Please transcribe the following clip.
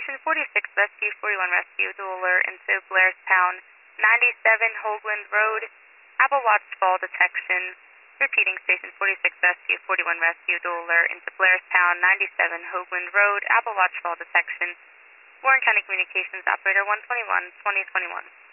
Station 46 Rescue, 41 Rescue, dual alert into Blairstown, 97 Hoagland Road, Apple Watch fall detection. Repeating, Station 46 Rescue, 41 Rescue, dual alert into Blairstown, 97 Hoagland Road, Apple Watch fall detection. Warren County Communications Operator 121, 2021.